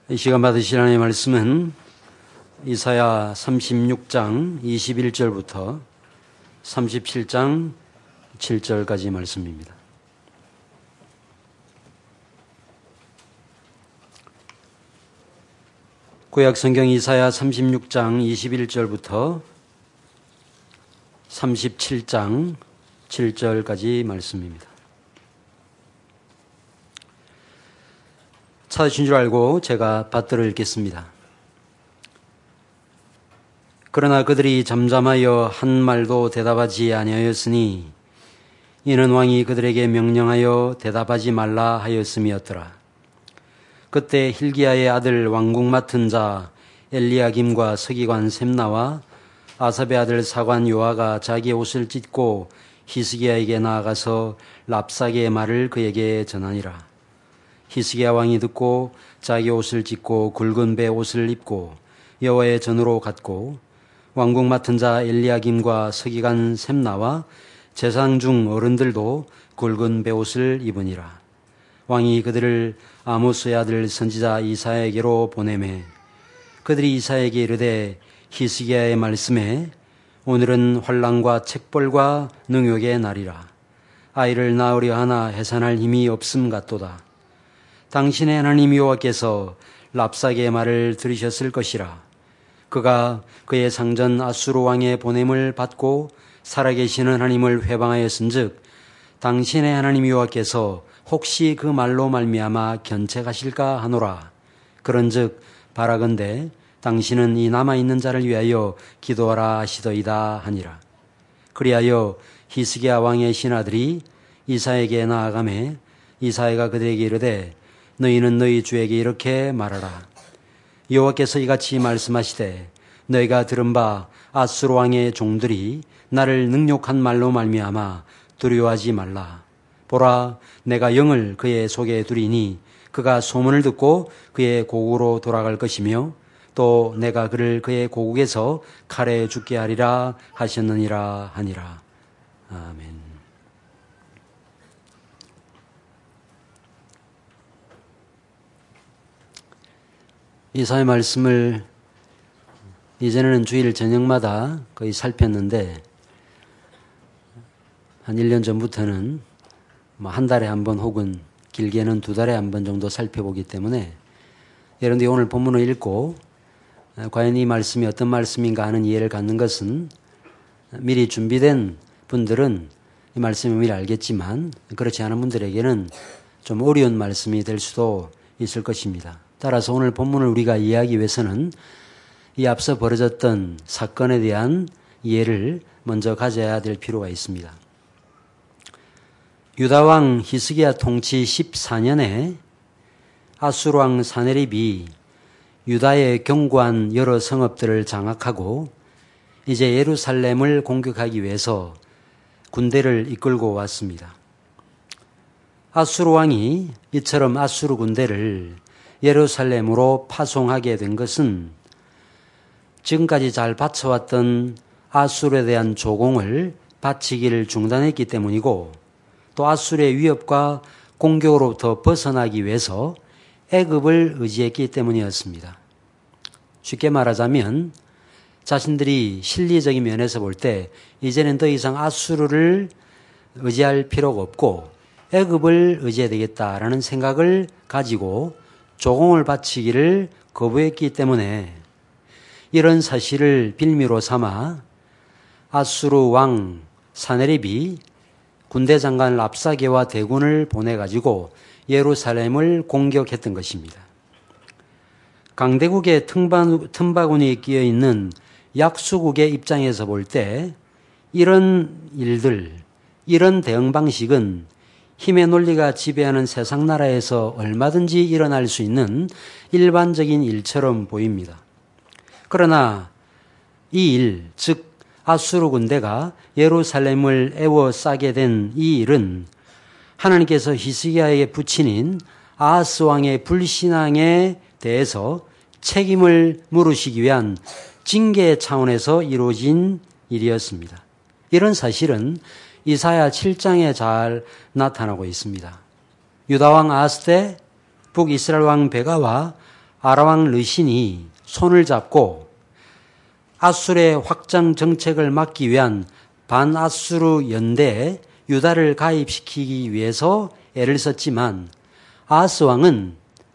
이 시간 받으실 하나님의 말씀은 이사야 36장 21절부터 37장 7절까지 말씀입니다. 구약 성경 이사야 36장 21절부터 37장 7절까지 말씀입니다. 찾으신 줄 알고 제가 받들어 읽겠습니다. 그러나 그들이 잠잠하여 한 말도 대답하지 아니하였으니 이는 왕이 그들에게 명령하여 대답하지 말라 하였음이었더라. 그때 hil기야의 아들 왕국 맡은 자 엘리야김과 서기관 셈나와 아삽의 아들 사관 요아가 자기의 옷을 찢고 히스기야에게 나아가서 랍사게의 말을 그에게 전하니라. 히스기야 왕이 듣고 자기 옷을 찢고 굵은 배 옷을 입고 여호와의 전으로 갔고 왕국 맡은 자 엘리야김과 서기관 셈나와 제사장 중 어른들도 굵은 배 옷을 입으니라. 왕이 그들을 아모스의 아들 선지자 이사야에게로 보내매 그들이 이사야에게 이르되 히스기야의 말씀에 오늘은 환난과 책벌과 능욕의 날이라. 아이를 낳으려 하나 해산할 힘이 없음 같도다. 당신의 하나님 여호와께서 랍사게의 말을 들으셨을 것이라. 그가 그의 상전 아수르 왕의 보냄을 받고 살아계시는 하나님을 회방하였은즉 당신의 하나님 여호와께서 혹시 그 말로 말미암아 견책하실까 하노라. 그런즉 바라건대 당신은 이 남아있는 자를 위하여 기도하라 하시더이다 하니라. 그리하여 히스기야 왕의 신하들이 이사야에게 나아가매 이사야가 그들에게 이르되 너희는 너희 주에게 이렇게 말하라. 여호와께서 이같이 말씀하시되 너희가 들은 바 아수르 왕의 종들이 나를 능욕한 말로 말미암아 두려워하지 말라. 보라, 내가 영을 그의 속에 두리니 그가 소문을 듣고 그의 고국으로 돌아갈 것이며 또 내가 그를 그의 고국에서 칼에 죽게 하리라 하셨느니라 하니라. 아멘. 이사야의 말씀을 이전에는 주일 저녁마다 거의 살폈는데 한 1년 전부터는 한 달에 한 번 혹은 길게는 2달에 한 번 정도 살펴보기 때문에 여러분들이 오늘 본문을 읽고 과연 이 말씀이 어떤 말씀인가 하는 이해를 갖는 것은 미리 준비된 분들은 이 말씀을 미리 알겠지만 그렇지 않은 분들에게는 좀 어려운 말씀이 될 수도 있을 것입니다. 따라서 오늘 본문을 우리가 이해하기 위해서는 이 앞서 벌어졌던 사건에 대한 이해를 먼저 가져야 될 필요가 있습니다. 유다왕 히스기야 통치 14년에 아수르왕 사네립이 유다의 견고한 여러 성읍들을 장악하고 이제 예루살렘을 공격하기 위해서 군대를 이끌고 왔습니다. 아수르왕이 이처럼 아수르 군대를 예루살렘으로 파송하게 된 것은 지금까지 잘 바쳐왔던 아수르에 대한 조공을 바치기를 중단했기 때문이고 또 아수르의 위협과 공격으로부터 벗어나기 위해서 애굽을 의지했기 때문이었습니다. 쉽게 말하자면 자신들이 실리적인 면에서 볼 때 이제는 더 이상 아수르를 의지할 필요가 없고 애굽을 의지해야 되겠다라는 생각을 가지고 조공을 바치기를 거부했기 때문에 이런 사실을 빌미로 삼아 아수르 왕 사네립이 군대 장관 랍사게와 대군을 보내가지고 예루살렘을 공격했던 것입니다. 강대국의 틈바구니에 끼어있는 약수국의 입장에서 볼 때 이런 일들, 이런 대응 방식은 힘의 논리가 지배하는 세상 나라에서 얼마든지 일어날 수 있는 일반적인 일처럼 보입니다. 그러나 이 일, 즉 아수르 군대가 예루살렘을 에워싸게 된 이 일은 하나님께서 히스기야에게 붙이는 아하스 왕의 불신앙에 대해서 책임을 물으시기 위한 징계 차원에서 이루어진 일이었습니다. 이런 사실은 이사야 7장에 잘 나타나고 있습니다. 유다왕 아하스 때 북이스라엘 왕 베가와 아람왕 르신이 손을 잡고 아술의 확장 정책을 막기 위한 반아수르 연대에 유다를 가입시키기 위해서 애를 썼지만 아하스 왕은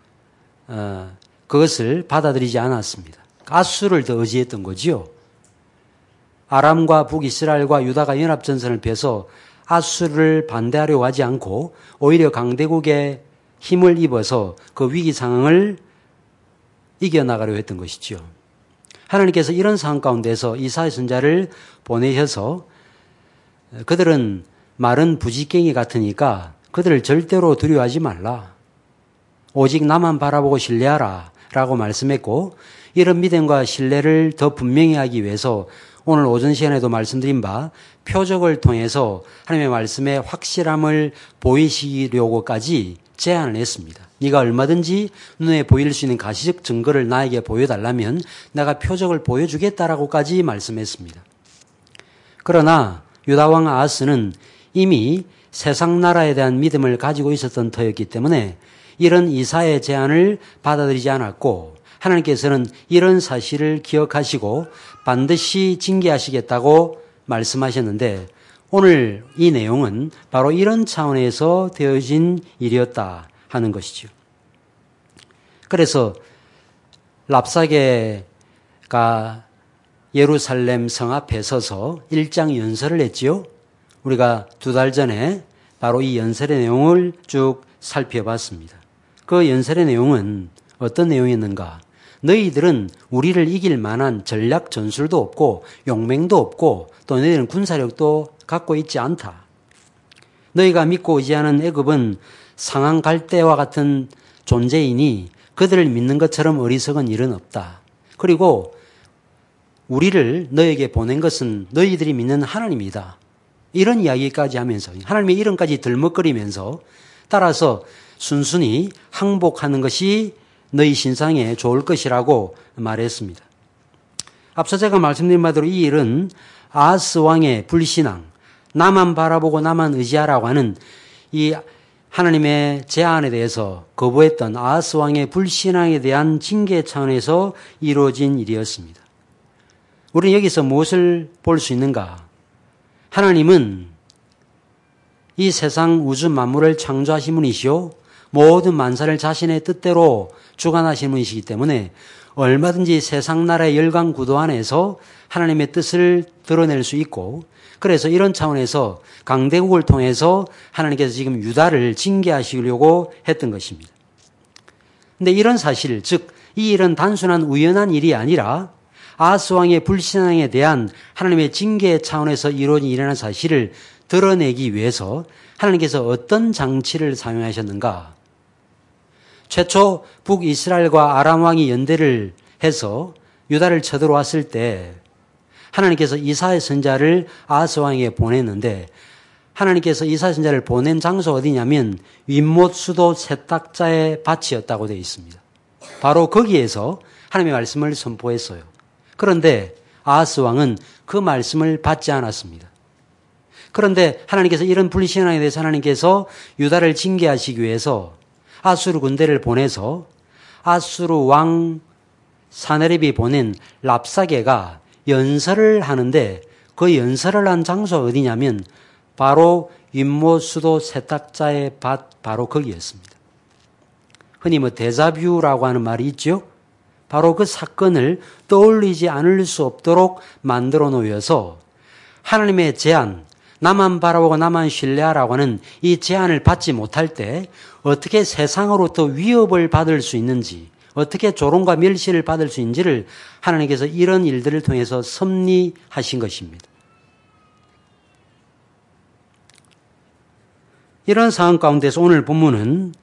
그것을 받아들이지 않았습니다. 아수르를 더 의지했던 거지요. 아람과 북이스라엘과 유다가 연합전선을 펴서 아수르를 반대하려고 하지 않고 오히려 강대국의 힘을 입어서 그 위기 상황을 이겨나가려고 했던 것이죠. 하나님께서 이런 상황 가운데서 이사야 선지자를 보내셔서 그들은 마른 부지깽이 같으니까 그들을 절대로 두려워하지 말라. 오직 나만 바라보고 신뢰하라 라고 말씀했고, 이런 믿음과 신뢰를 더 분명히 하기 위해서 오늘 오전 시간에도 말씀드린 바 표적을 통해서 하나님의 말씀의 확실함을 보이시려고까지 제안을 했습니다. 네가 얼마든지 눈에 보일 수 있는 가시적 증거를 나에게 보여달라면 내가 표적을 보여주겠다라고까지 말씀했습니다. 그러나 유다왕 아하스는 이미 세상 나라에 대한 믿음을 가지고 있었던 터였기 때문에 이런 이사야의 제안을 받아들이지 않았고, 하나님께서는 이런 사실을 기억하시고 반드시 징계하시겠다고 말씀하셨는데, 오늘 이 내용은 바로 이런 차원에서 되어진 일이었다 하는 것이죠. 그래서 랍사게가 예루살렘 성 앞에 서서 1장 연설을 했지요. 우리가 2달 전에 바로 이 연설의 내용을 쭉 살펴봤습니다. 그 연설의 내용은 어떤 내용이었는가? 너희들은 우리를 이길 만한 전략 전술도 없고 용맹도 없고 또 너희들은 군사력도 갖고 있지 않다. 너희가 믿고 의지하는 애굽은 상한 갈대와 같은 존재이니 그들을 믿는 것처럼 어리석은 일은 없다. 그리고 우리를 너에게 보낸 것은 너희들이 믿는 하나님이다. 이런 이야기까지 하면서 하나님의 이름까지 들먹거리면서 따라서 순순히 항복하는 것이 너희 신상에 좋을 것이라고 말했습니다. 앞서 제가 말씀드린 바대로 이 일은 아하스 왕의 불신앙, 나만 바라보고 나만 의지하라고 하는 이 하나님의 제안에 대해서 거부했던 아하스 왕의 불신앙에 대한 징계 차원에서 이루어진 일이었습니다. 우리는 여기서 무엇을 볼 수 있는가? 하나님은 이 세상 우주 만물을 창조하신 분이시오, 모든 만사를 자신의 뜻대로 주관하시는 분이시기 때문에 얼마든지 세상 나라의 열강 구도 안에서 하나님의 뜻을 드러낼 수 있고, 그래서 이런 차원에서 강대국을 통해서 하나님께서 지금 유다를 징계하시려고 했던 것입니다. 그런데 이런 사실, 즉 이 일은 단순한 우연한 일이 아니라 아하스 왕의 불신앙에 대한 하나님의 징계 차원에서 이루어진 일이라는 사실을 드러내기 위해서 하나님께서 어떤 장치를 사용하셨는가? 최초 북이스라엘과 아람 왕이 연대를 해서 유다를 쳐들어왔을 때 하나님께서 이사야 선지자를 아하스 왕에게 보냈는데, 하나님께서 이사야 선지자를 보낸 장소가 어디냐면 윗못 수도 세탁자의 밭이었다고 되어 있습니다. 바로 거기에서 하나님의 말씀을 선포했어요. 그런데 아하스 왕은 그 말씀을 받지 않았습니다. 그런데 하나님께서 이런 불신앙에 대해서 하나님께서 유다를 징계하시기 위해서 아수르 군대를 보내서 아수르 왕 사네립이 보낸 랍사게가 연설을 하는데, 그 연설을 한 장소가 어디냐면 바로 윗못 수도 세탁자의 밭, 바로 거기였습니다. 흔히 데자뷰라고 하는 말이 있죠. 바로 그 사건을 떠올리지 않을 수 없도록 만들어 놓여서 하나님의 제안, 나만 바라보고 나만 신뢰하라고 하는 이 제안을 받지 못할 때 어떻게 세상으로부터 위협을 받을 수 있는지, 어떻게 조롱과 멸시를 받을 수 있는지를 하나님께서 이런 일들을 통해서 섭리하신 것입니다. 이런 상황 가운데서 오늘 본문은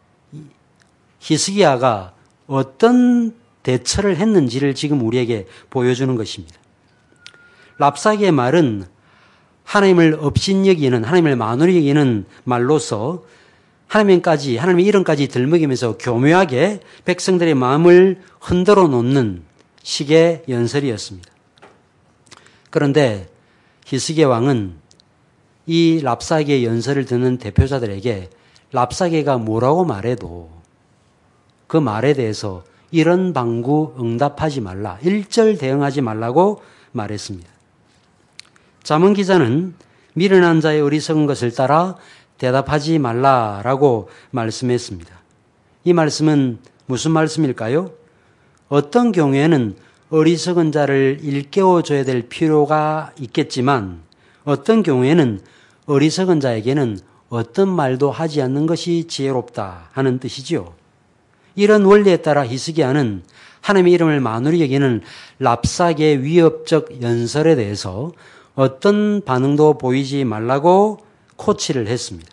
히스기야가 어떤 대처를 했는지를 지금 우리에게 보여주는 것입니다. 랍사게의 말은 하나님을 업신여기는, 하나님을 만홀히 여기는 말로서 하나님의 이름까지 들먹이면서 교묘하게 백성들의 마음을 흔들어 놓는 식의 연설이었습니다. 그런데 히스기야 왕은 이 랍사게의 연설을 듣는 대표자들에게 랍사게가 뭐라고 말해도 그 말에 대해서 이런 방구 응답하지 말라. 일절 대응하지 말라고 말했습니다. 잠언 기자는 미련한 자의 어리석은 것을 따라 대답하지 말라라고 말씀했습니다. 이 말씀은 무슨 말씀일까요? 어떤 경우에는 어리석은 자를 일깨워줘야 될 필요가 있겠지만 어떤 경우에는 어리석은 자에게는 어떤 말도 하지 않는 것이 지혜롭다 하는 뜻이지요. 이런 원리에 따라 히스기야는 하나님의 이름을 만으로 여기는 랍삭의 위협적 연설에 대해서 어떤 반응도 보이지 말라고 코치를 했습니다.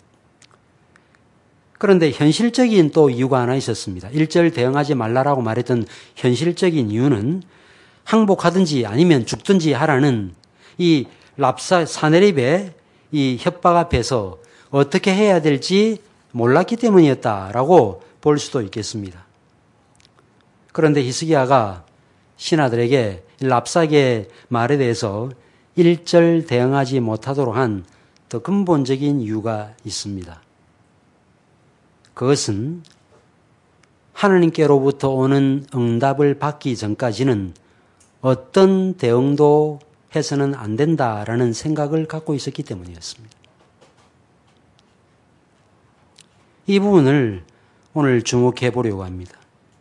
그런데 현실적인 또 이유가 하나 있었습니다. 일절 대응하지 말라라고 말했던 현실적인 이유는 항복하든지 아니면 죽든지 하라는 이 랍삭 사네립의 이 협박 앞에서 어떻게 해야 될지 몰랐기 때문이었다라고 볼 수도 있겠습니다. 그런데 히스기야가 신하들에게 랍삭의 말에 대해서 일절 대응하지 못하도록 한 더 근본적인 이유가 있습니다. 그것은 하나님께로부터 오는 응답을 받기 전까지는 어떤 대응도 해서는 안 된다라는 생각을 갖고 있었기 때문이었습니다. 이 부분을 오늘 주목해 보려고 합니다.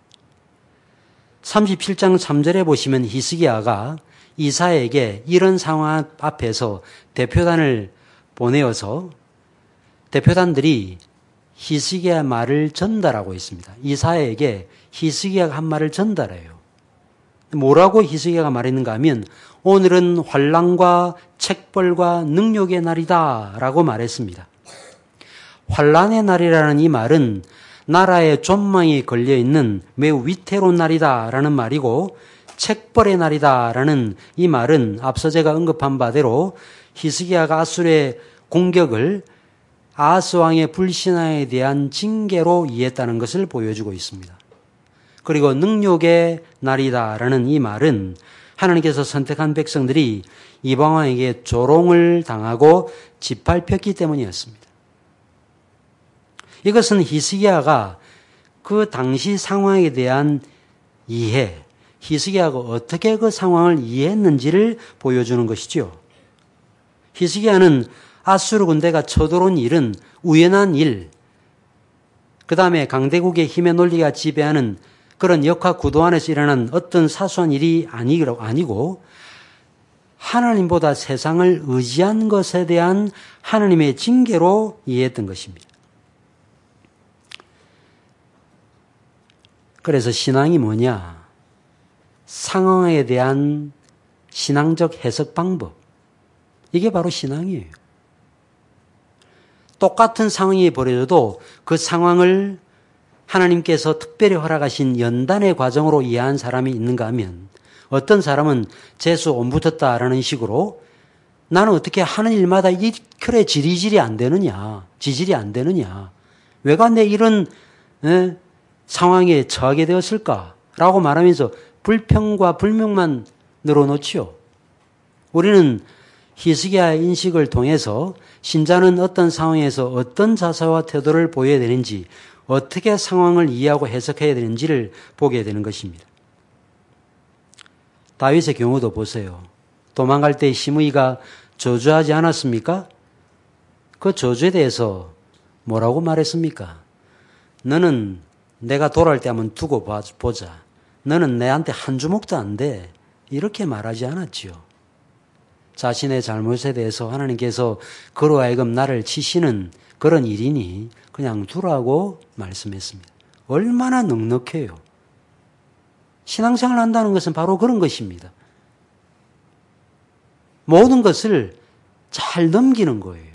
37장 3절에 보시면 히스기야가 이사야에게 이런 상황 앞에서 대표단을 보내어서 대표단들이 히스기야 말을 전달하고 있습니다. 이사야에게 히스기야가 한 말을 전달해요. 뭐라고 히스기야가 말했는가 하면 오늘은 환난과 책벌과 능욕의 날이다 라고 말했습니다. 환난의 날이라는 이 말은 나라의 존망이 걸려있는 매우 위태로운 날이다 라는 말이고 책벌의 날이다 라는 이 말은 앞서 제가 언급한 바대로 히스기야가 아수르의 공격을 아하스 왕의 불신앙에 대한 징계로 이해했다는 것을 보여주고 있습니다. 그리고 능욕의 날이다라는 이 말은 하나님께서 선택한 백성들이 이방 왕에게 조롱을 당하고 짓밟혔기 때문이었습니다. 이것은 히스기야가 그 당시 상황에 대한 이해, 히스기야가 어떻게 그 상황을 이해했는지를 보여주는 것이죠. 히스기야는 아수르 군대가 쳐들어온 일은 우연한 일, 그 다음에 강대국의 힘의 논리가 지배하는 그런 역학 구도 안에서 일어난 어떤 사소한 일이 아니고 하나님보다 세상을 의지한 것에 대한 하나님의 징계로 이해했던 것입니다. 그래서 신앙이 뭐냐? 상황에 대한 신앙적 해석 방법. 이게 바로 신앙이에요. 똑같은 상황이 벌어져도 그 상황을 하나님께서 특별히 허락하신 연단의 과정으로 이해한 사람이 있는가 하면 어떤 사람은 재수 온 붙었다라는 식으로 나는 어떻게 하는 일마다 이 그래 지질이 안 되느냐. 왜가 내 이런 상황에 처하게 되었을까라고 말하면서 불평과 불명만 늘어놓지요. 우리는 히스기야의 인식을 통해서 신자는 어떤 상황에서 어떤 자세와 태도를 보여야 되는지 어떻게 상황을 이해하고 해석해야 되는지를 보게 되는 것입니다. 다윗의 경우도 보세요. 도망갈 때 시므이가 저주하지 않았습니까? 그 저주에 대해서 뭐라고 말했습니까? 너는 내가 돌아올 때 한번 두고 보자. 너는 내한테 한 주먹도 안 돼. 이렇게 말하지 않았지요. 자신의 잘못에 대해서 하나님께서 그로 하여금 나를 치시는 그런 일이니 그냥 두라고 말씀했습니다. 얼마나 넉넉해요. 신앙생활 한다는 것은 바로 그런 것입니다. 모든 것을 잘 넘기는 거예요.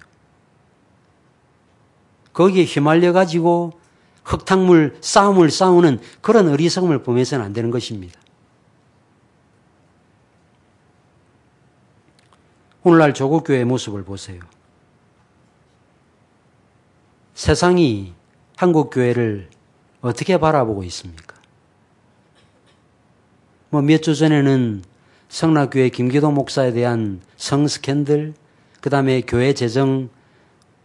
거기에 휘말려가지고 흙탕물 싸움을 싸우는 그런 어리석음을 보면서는 안 되는 것입니다. 오늘날 조국교회의 모습을 보세요. 세상이 한국교회를 어떻게 바라보고 있습니까? 몇 주 전에는 성락교회 김기도 목사에 대한 성 스캔들, 그 다음에 교회 재정,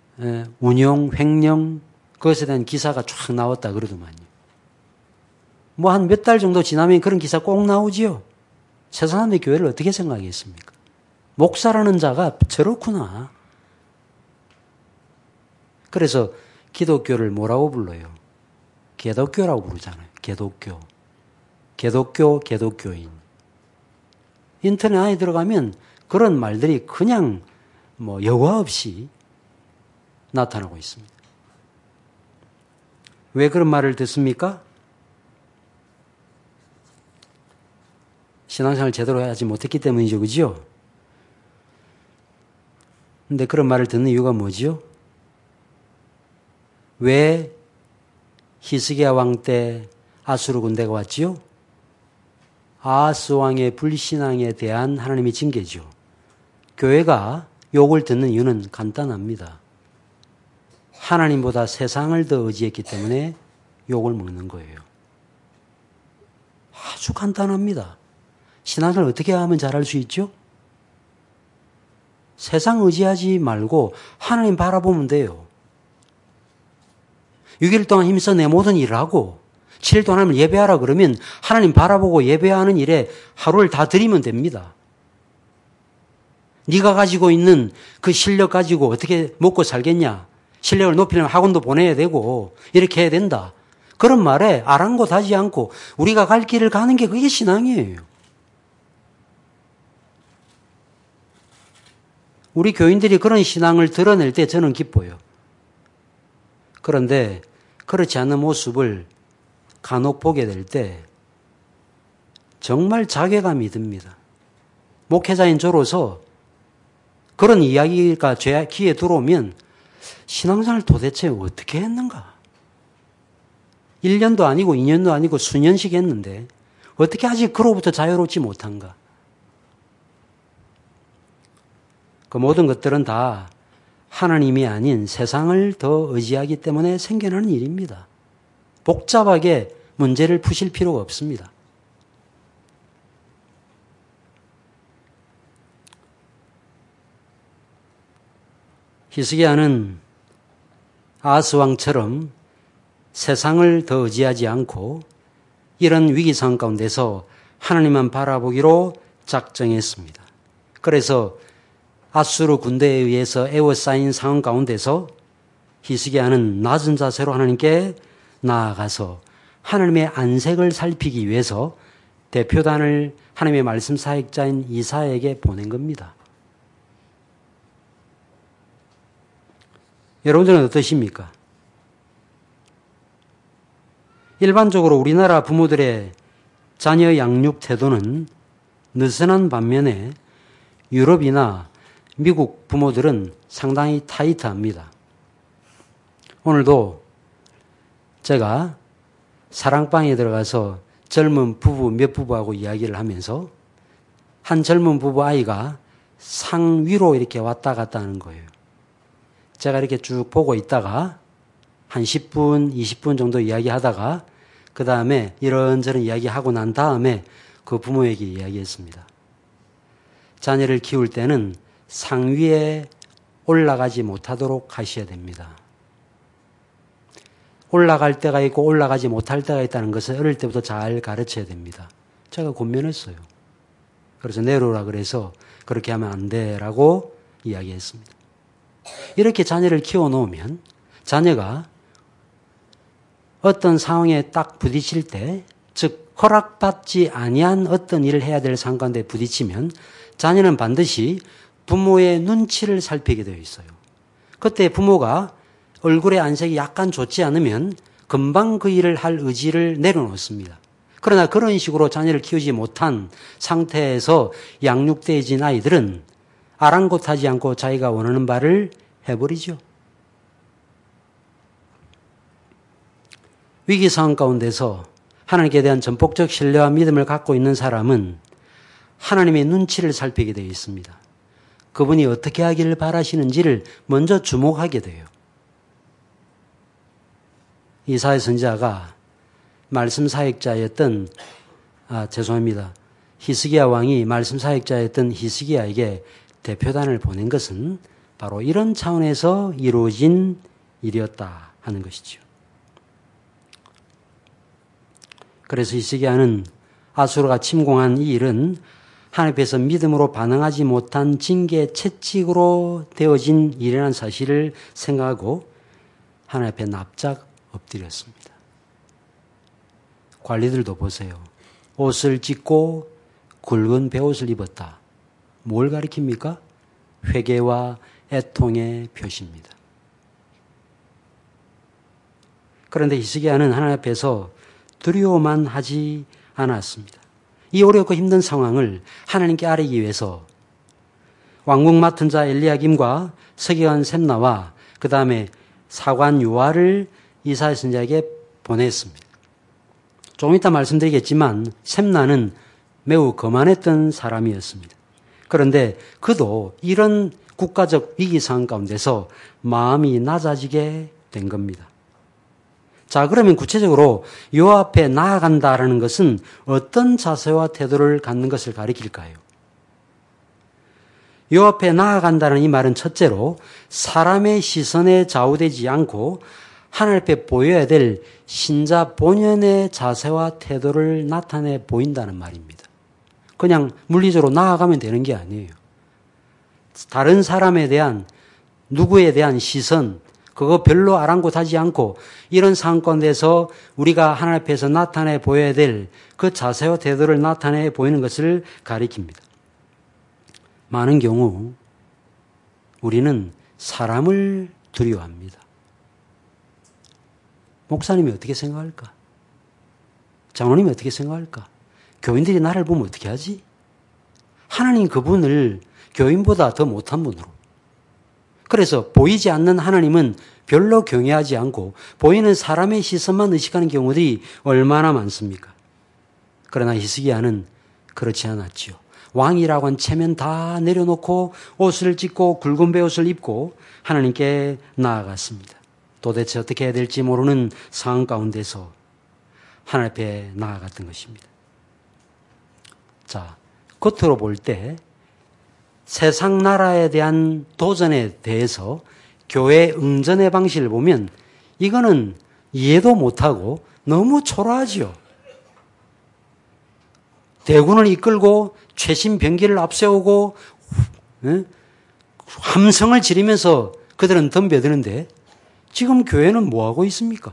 운용, 횡령, 그것에 대한 기사가 쫙 나왔다 그러더만요. 뭐 한 몇 달 정도 지나면 그런 기사 꼭 나오지요. 새 사람의 교회를 어떻게 생각했습니까? 목사라는 자가 저렇구나. 그래서 기독교를 뭐라고 불러요? 개독교라고 부르잖아요. 개독교인. 인터넷 안에 들어가면 그런 말들이 그냥 뭐 여과 없이 나타나고 있습니다. 왜 그런 말을 듣습니까? 신앙생활을 제대로 하지 못했기 때문이죠. 그죠? 근데 그런 말을 듣는 이유가 뭐지요? 왜 히스기야 왕 때 아수르 군대가 왔지요? 아하스 왕의 불신앙에 대한 하나님의 징계죠. 교회가 욕을 듣는 이유는 간단합니다. 하나님보다 세상을 더 의지했기 때문에 욕을 먹는 거예요. 아주 간단합니다. 신앙을 어떻게 하면 잘할 수 있죠? 세상 의지하지 말고 하나님 바라보면 돼요. 6일 동안 힘써 내 모든 일을 하고 7일 동안 하나님을 예배하라 그러면 하나님 바라보고 예배하는 일에 하루를 다 드리면 됩니다. 네가 가지고 있는 그 실력 가지고 어떻게 먹고 살겠냐? 실력을 높이려면 학원도 보내야 되고 이렇게 해야 된다. 그런 말에 아랑곳하지 않고 우리가 갈 길을 가는 게 그게 신앙이에요. 우리 교인들이 그런 신앙을 드러낼 때 저는 기뻐요. 그런데 그렇지 않는 모습을 간혹 보게 될 때 정말 자괴감이 듭니다. 목회자인 저로서 그런 이야기가 제 귀에 들어오면 신앙생활을 도대체 어떻게 했는가? 1년도 아니고 2년도 아니고 수년씩 했는데 어떻게 아직 그로부터 자유롭지 못한가? 그 모든 것들은 다 하나님이 아닌 세상을 더 의지하기 때문에 생겨나는 일입니다. 복잡하게 문제를 푸실 필요가 없습니다. 히스기야는 아하스 왕처럼 세상을 더 의지하지 않고 이런 위기 상황 가운데서 하나님만 바라보기로 작정했습니다. 그래서 아수르 군대에 의해서 에워싸인 상황 가운데서 히스기야는 낮은 자세로 하나님께 나아가서 하나님의 안색을 살피기 위해서 대표단을 하나님의 말씀 사역자인 이사야에게 보낸 겁니다. 여러분들은 어떠십니까? 일반적으로 우리나라 부모들의 자녀 양육 태도는 느슨한 반면에 유럽이나 미국 부모들은 상당히 타이트합니다. 오늘도 제가 사랑방에 들어가서 젊은 부부 몇 부부하고 이야기를 하면서 한 젊은 부부 아이가 상 위로 이렇게 왔다 갔다 하는 거예요. 제가 이렇게 쭉 보고 있다가 한 10분, 20분 정도 이야기하다가 그 다음에 이런저런 이야기하고 난 다음에 그 부모에게 이야기했습니다. 자녀를 키울 때는 상 위에 올라가지 못하도록 하셔야 됩니다. 올라갈 때가 있고 올라가지 못할 때가 있다는 것을 어릴 때부터 잘 가르쳐야 됩니다. 제가 권면했어요. 그래서 내려오라 그래서 그렇게 하면 안 돼라고 이야기했습니다. 이렇게 자녀를 키워놓으면 자녀가 어떤 상황에 딱 부딪힐 때, 즉 허락받지 아니한 어떤 일을 해야 될 상황 가운데 부딪히면 자녀는 반드시 부모의 눈치를 살피게 되어 있어요. 그때 부모가 얼굴의 안색이 약간 좋지 않으면 금방 그 일을 할 의지를 내려놓습니다. 그러나 그런 식으로 자녀를 키우지 못한 상태에서 양육되어진 아이들은 아랑곳하지 않고 자기가 원하는 바를 해버리죠. 위기 상황 가운데서 하나님께 대한 전폭적 신뢰와 믿음을 갖고 있는 사람은 하나님의 눈치를 살피게 되어 있습니다. 그분이 어떻게 하기를 바라시는지를 먼저 주목하게 돼요. 이사야 선지자가 말씀 사역자였던 히스기야 왕이 말씀 사역자였던 히스기야에게 대표단을 보낸 것은 바로 이런 차원에서 이루어진 일이었다 하는 것이죠. 그래서 히스기야는 아수르가 침공한 이 일은 하나님 앞에서 믿음으로 반응하지 못한 징계 채찍으로 되어진 일이라는 사실을 생각하고 하나님 앞에 납작 엎드렸습니다. 관리들도 보세요. 옷을 찢고 굵은 베옷을 입었다. 뭘 가리킵니까? 회개와 애통의 표시입니다. 그런데 히스기야는 하나님 앞에서 두려워만 하지 않았습니다. 이 어렵고 힘든 상황을 하나님께 아뢰기 위해서 왕궁 맡은 자 엘리야김과 서기관 셈나와 그 다음에 사관 요아를 이사야 선지자에게 보냈습니다. 조금 이따 말씀드리겠지만 셈나는 매우 거만했던 사람이었습니다. 그런데 그도 이런 국가적 위기 상황 가운데서 마음이 낮아지게 된 겁니다. 자, 그러면 구체적으로 요 앞에 나아간다라는 것은 어떤 자세와 태도를 갖는 것을 가리킬까요? 요 앞에 나아간다는 이 말은 첫째로 사람의 시선에 좌우되지 않고 하나님 앞에 보여야 될 신자 본연의 자세와 태도를 나타내 보인다는 말입니다. 그냥 물리적으로 나아가면 되는 게 아니에요. 다른 사람에 대한, 누구에 대한 시선, 그거 별로 아랑곳하지 않고 이런 상황 가운데서 우리가 하나님 앞에서 나타내 보여야 될 그 자세와 태도를 나타내 보이는 것을 가리킵니다. 많은 경우 우리는 사람을 두려워합니다. 목사님이 어떻게 생각할까? 장로님이 어떻게 생각할까? 교인들이 나를 보면 어떻게 하지? 하나님 그분을 교인보다 더 못한 분으로. 그래서 보이지 않는 하나님은 별로 경외하지 않고 보이는 사람의 시선만 의식하는 경우들이 얼마나 많습니까? 그러나 히스기야는 그렇지 않았지요. 왕이라고 한 체면 다 내려놓고 옷을 찢고 굵은 베옷을 입고 하나님께 나아갔습니다. 도대체 어떻게 해야 될지 모르는 상황 가운데서 하나님 앞에 나아갔던 것입니다. 자, 겉으로 볼 때 세상 나라에 대한 도전에 대해서 교회 응전의 방식을 보면 이거는 이해도 못하고 너무 초라하지요. 대군을 이끌고 최신 병기를 앞세우고 함성을 지르면서 그들은 덤벼드는데 지금 교회는 뭐하고 있습니까?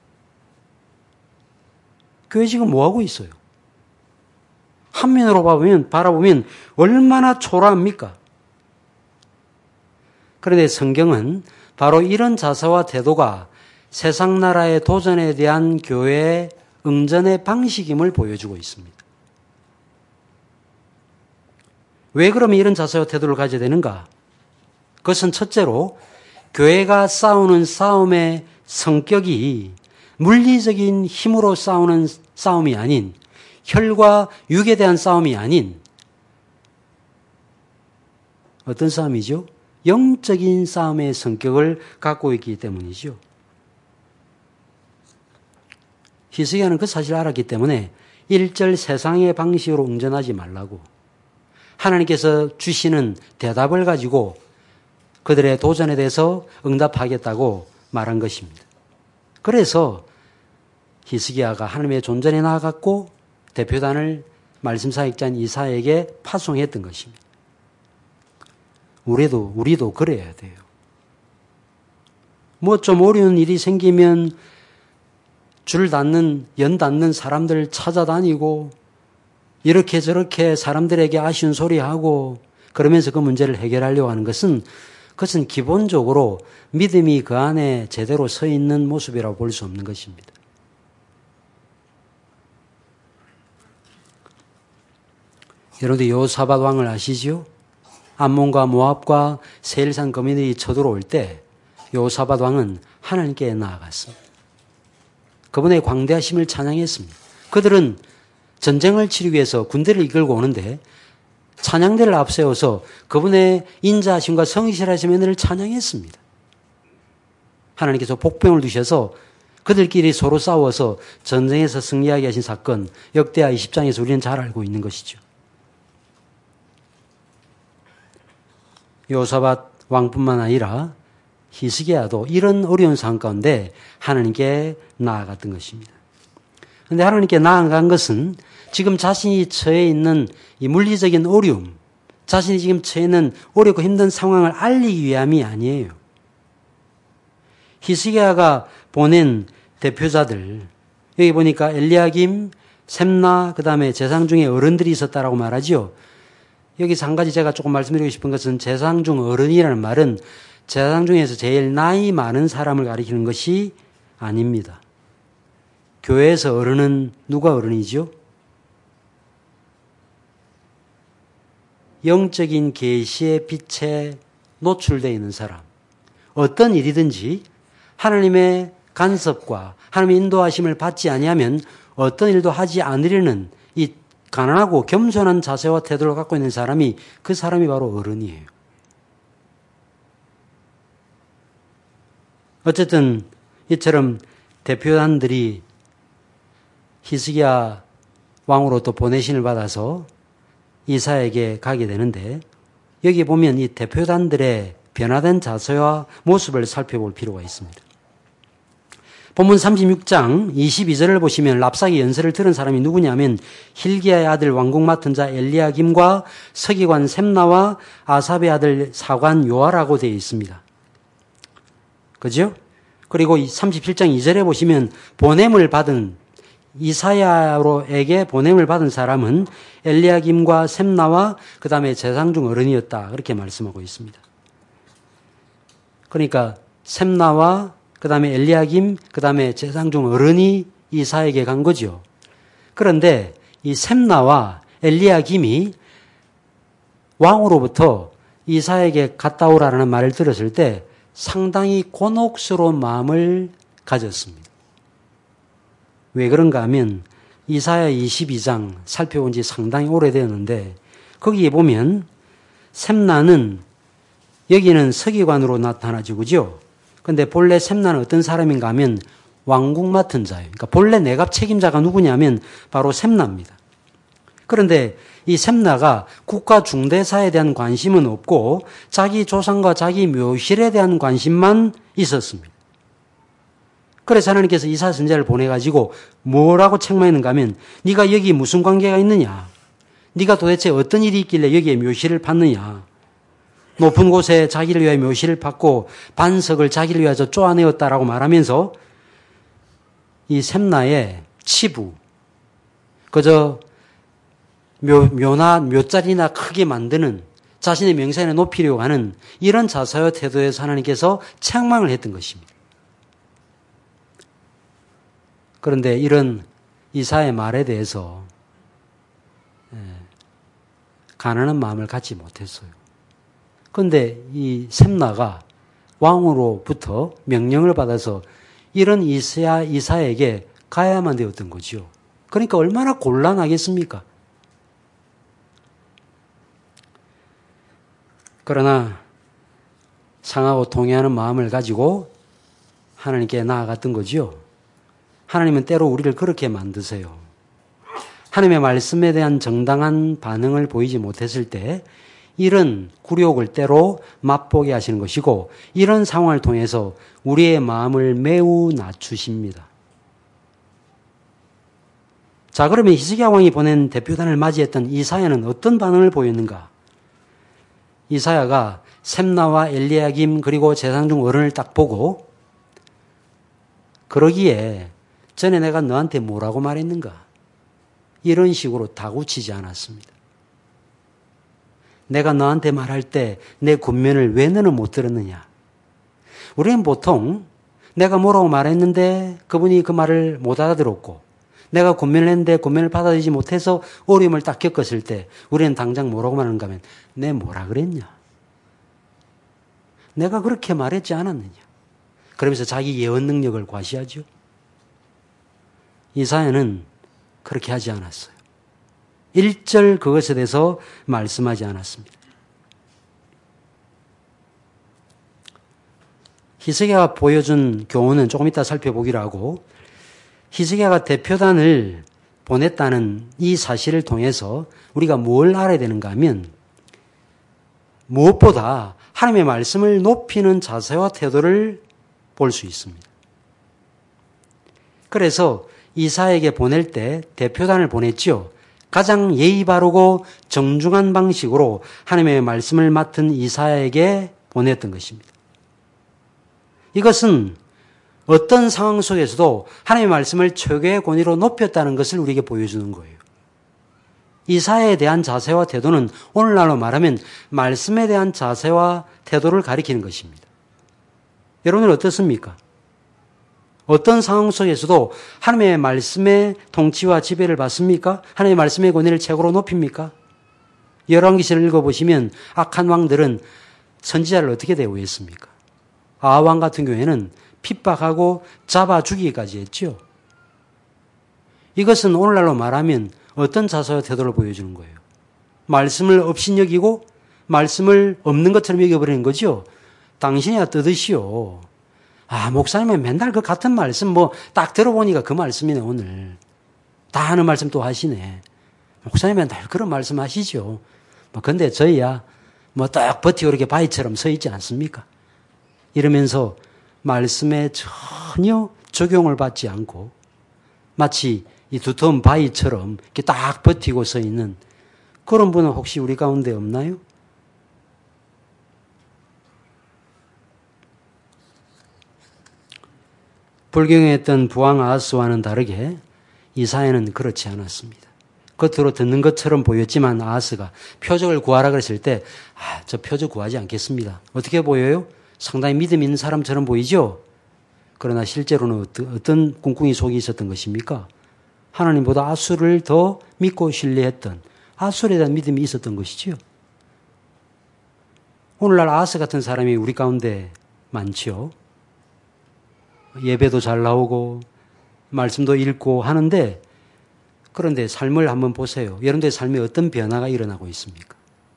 교회 지금 뭐하고 있어요? 한면으로 바라보면 얼마나 초라합니까? 그런데 성경은 바로 이런 자세와 태도가 세상 나라의 도전에 대한 교회의 응전의 방식임을 보여주고 있습니다. 왜 그러면 이런 자세와 태도를 가져야 되는가? 그것은 첫째로 교회가 싸우는 싸움의 성격이 물리적인 힘으로 싸우는 싸움이 아닌 혈과 육에 대한 싸움이 아닌 어떤 싸움이죠? 영적인 싸움의 성격을 갖고 있기 때문이죠. 히스기야는 그 사실을 알았기 때문에 1절 세상의 방식으로 응전하지 말라고 하나님께서 주시는 대답을 가지고 그들의 도전에 대해서 응답하겠다고 말한 것입니다. 그래서 히스기야가 하나님의 존전에 나아갔고 대표단을 말씀사역자인 이사야에게 파송했던 것입니다. 우리도 그래야 돼요. 뭐 좀 어려운 일이 생기면 연 닿는 사람들 찾아다니고 이렇게 저렇게 사람들에게 아쉬운 소리하고 그러면서 그 문제를 해결하려고 하는 것은 그것은 기본적으로 믿음이 그 안에 제대로 서 있는 모습이라고 볼 수 없는 것입니다. 여러분들 여호사밧 왕을 아시죠? 암몬과 모압과 세일산 거민들이 쳐들어올 때 여호사밧 왕은 하나님께 나아갔습니다. 그분의 광대하심을 찬양했습니다. 그들은 전쟁을 치르기 위해서 군대를 이끌고 오는데 찬양대를 앞세워서 그분의 인자하심과 성실하심을 찬양했습니다. 하나님께서 복병을 두셔서 그들끼리 서로 싸워서 전쟁에서 승리하게 하신 사건, 역대하 20장에서 우리는 잘 알고 있는 것이죠. 여호사밧 왕뿐만 아니라 히스기야도 이런 어려운 상황 가운데 하나님께 나아갔던 것입니다. 그런데 하나님께 나아간 것은 지금 자신이 처해 있는 이 물리적인 어려움, 자신이 지금 처해 있는 어렵고 힘든 상황을 알리기 위함이 아니에요. 히스기야가 보낸 대표자들, 여기 보니까 엘리야김, 셈나, 그 다음에 제상 중에 어른들이 있었다라고 말하죠. 여기서 한 가지 제가 조금 말씀드리고 싶은 것은 제상 중 어른이라는 말은 제상 중에서 제일 나이 많은 사람을 가리키는 것이 아닙니다. 교회에서 어른은 누가 어른이죠? 영적인 계시의 빛에 노출되어 있는 사람. 어떤 일이든지 하나님의 간섭과 하나님의 인도하심을 받지 아니하면 어떤 일도 하지 않으려는 이 가난하고 겸손한 자세와 태도를 갖고 있는 사람이 그 사람이 바로 어른이에요. 어쨌든 이처럼 대표단들이 히스기야 왕으로부터 보내신을 받아서 이사야에게 가게 되는데 여기 보면 이 대표단들의 변화된 자세와 모습을 살펴볼 필요가 있습니다. 본문 36장 22절을 보시면 랍사기 연설을 들은 사람이 누구냐면 hil기야의 아들 왕궁 맡은 자 엘리야김과 서기관 셈나와 아삽의 아들 사관 요아라고 되어 있습니다. 그죠? 그리고 37장 2절에 보시면 보냄을 받은 이사야로에게 보냄을 받은 사람은 엘리야김과 셈나와 그 다음에 제상 중 어른이었다. 그렇게 말씀하고 있습니다. 그러니까 셈나와 그 다음에 엘리야김, 그 다음에 제상 중 어른이 이사야에게 간 거죠. 그런데 이 셈나와 엘리야김이 왕으로부터 이사야에게 갔다 오라는 말을 들었을 때 상당히 곤혹스러운 마음을 가졌습니다. 왜 그런가 하면 이사야 22장 살펴본 지 상당히 오래되었는데 거기에 보면 셈나는 여기는 서기관으로 나타나죠. 그죠? 근데 본래 셈나는 어떤 사람인가 하면 왕궁 맡은 자예요. 그러니까 본래 내갑 책임자가 누구냐면 바로 셈나입니다. 그런데 이 셈나가 국가 중대사에 대한 관심은 없고 자기 조상과 자기 묘실에 대한 관심만 있었습니다. 그래서 하나님께서 이사야 선지자를 보내가지고 뭐라고 책망했는가 하면 네가 여기 무슨 관계가 있느냐? 네가 도대체 어떤 일이 있길래 여기에 묘실을 받느냐? 높은 곳에 자기를 위하여 묘실을 받고 반석을 자기를 위하여 쪼아내었다라고 말하면서 이 셈나의 치부, 그저 묘자리나 크게 만드는 자신의 명성에 높이려고 하는 이런 자세와 태도에서 하나님께서 책망을 했던 것입니다. 그런데 이런 이사야의 말에 대해서 가난한 마음을 갖지 못했어요. 그런데 이 셈나가 왕으로부터 명령을 받아서 이런 이사야에게 가야만 되었던 거죠. 그러니까 얼마나 곤란하겠습니까? 그러나 상하고 통회하는 마음을 가지고 하나님께 나아갔던 거죠. 하나님은 때로 우리를 그렇게 만드세요. 하나님의 말씀에 대한 정당한 반응을 보이지 못했을 때 이런 굴욕을 때로 맛보게 하시는 것이고 이런 상황을 통해서 우리의 마음을 매우 낮추십니다. 자, 그러면 히스기야 왕이 보낸 대표단을 맞이했던 이사야는 어떤 반응을 보였는가? 이사야가 셈나와 엘리야김 그리고 제상 중 어른을 딱 보고 그러기에 전에 내가 너한테 뭐라고 말했는가? 이런 식으로 다구치지 않았습니다. 내가 너한테 말할 때 내 권면을 왜 너는 못 들었느냐? 우리는 보통 내가 뭐라고 말했는데 그분이 그 말을 못 알아들었고 내가 권면을 했는데 권면을 받아들이지 못해서 어려움을 딱 겪었을 때 우리는 당장 뭐라고 말하는가 하면 내 뭐라 그랬냐? 내가 그렇게 말했지 않았느냐? 그러면서 자기 예언 능력을 과시하죠. 이사야는 그렇게 하지 않았어요. 일절 그것에 대해서 말씀하지 않았습니다. 히스기야가 보여준 교훈은 조금 이따 살펴보기로 하고 히스기야가 대표단을 보냈다는 이 사실을 통해서 우리가 뭘 알아야 되는가 하면 무엇보다 하나님의 말씀을 높이는 자세와 태도를 볼 수 있습니다. 그래서 이사야에게 보낼 때 대표단을 보냈죠. 가장 예의 바르고 정중한 방식으로 하나님의 말씀을 맡은 이사야에게 보냈던 것입니다. 이것은 어떤 상황 속에서도 하나님의 말씀을 최고의 권위로 높였다는 것을 우리에게 보여주는 거예요. 이사야에 대한 자세와 태도는 오늘날로 말하면 말씀에 대한 자세와 태도를 가리키는 것입니다. 여러분은 어떻습니까? 어떤 상황 속에서도 하나님의 말씀의 통치와 지배를 받습니까? 하나님의 말씀의 권위를 최고로 높입니까? 열왕기시를 읽어보시면 악한 왕들은 선지자를 어떻게 대우했습니까? 아하왕 같은 경우에는 핍박하고 잡아 죽이기까지 했죠. 이것은 오늘날로 말하면 어떤 자세와 태도를 보여주는 거예요? 말씀을 업신여기고 말씀을 없는 것처럼 여겨버리는 거죠. 당신이야 떠드시오. 목사님은 맨날 그 같은 말씀 딱 들어보니까 그 말씀이네 오늘. 다 하는 말씀 또 하시네. 목사님 맨날 그런 말씀 하시죠. 근데 저희야 딱 버티고 이렇게 바위처럼 서 있지 않습니까? 이러면서 말씀에 전혀 적용을 받지 않고 마치 이 두터운 바위처럼 이렇게 딱 버티고 서 있는 그런 분은 혹시 우리 가운데 없나요? 불경에 있던 부왕 아하스와는 다르게 이사야는 그렇지 않았습니다. 겉으로 듣는 것처럼 보였지만 아하스가 표적을 구하라 그랬을 때 저 표적 구하지 않겠습니다. 어떻게 보여요? 상당히 믿음 있는 사람처럼 보이죠? 그러나 실제로는 어떤 꿍꿍이 속이 있었던 것입니까? 하나님보다 아수를 더 믿고 신뢰했던 아수에 대한 믿음이 있었던 것이지요. 오늘날 아하스 같은 사람이 우리 가운데 많지요. 예배도 잘 나오고 말씀도 읽고 하는데 그런데 삶을 한번 보세요. 여러분들의 삶에 어떤 변화가 일어나고 있습니까?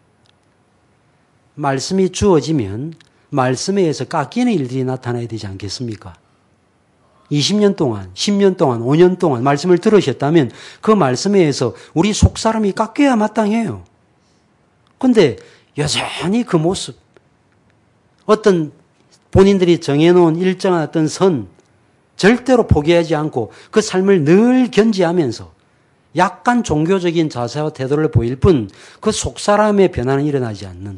말씀이 주어지면 말씀에 의해서 깎이는 일들이 나타나야 되지 않겠습니까? 20년 동안, 10년 동안, 5년 동안 말씀을 들으셨다면 그 말씀에 의해서 우리 속사람이 깎여야 마땅해요. 그런데 여전히 그 모습, 어떤 본인들이 정해놓은 일정한 어떤 선, 절대로 포기하지 않고 그 삶을 늘 견지하면서 약간 종교적인 자세와 태도를 보일 뿐 그 속사람의 변화는 일어나지 않는